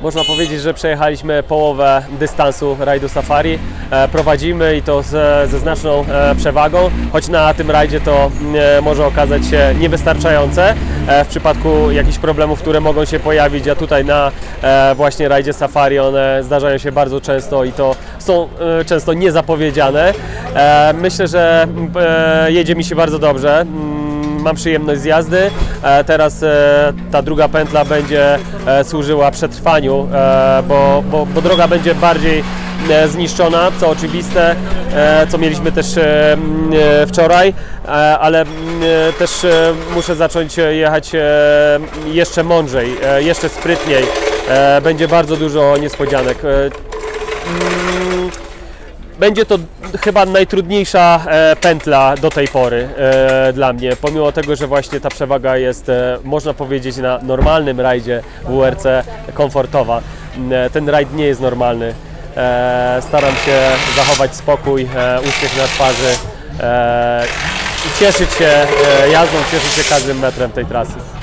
Można powiedzieć, że przejechaliśmy połowę dystansu rajdu Safari. Prowadzimy i to ze znaczną przewagą, choć na tym rajdzie to może okazać się niewystarczające w przypadku jakichś problemów, które mogą się pojawić, a tutaj na właśnie rajdzie Safari one zdarzają się bardzo często i to są często niezapowiedziane. Myślę, że jedzie mi się bardzo dobrze. Mam przyjemność z jazdy. Teraz ta druga pętla będzie służyła przetrwaniu, bo droga będzie bardziej zniszczona, co oczywiste, co mieliśmy też wczoraj, ale też muszę zacząć jechać jeszcze mądrzej, jeszcze sprytniej. Będzie bardzo dużo niespodzianek. Będzie to chyba najtrudniejsza pętla do tej pory dla mnie, pomimo tego, że właśnie ta przewaga jest, można powiedzieć, na normalnym rajdzie WRC komfortowa. Ten rajd nie jest normalny. Staram się zachować spokój, uśmiech na twarzy i cieszyć się jazdą, cieszyć się każdym metrem tej trasy.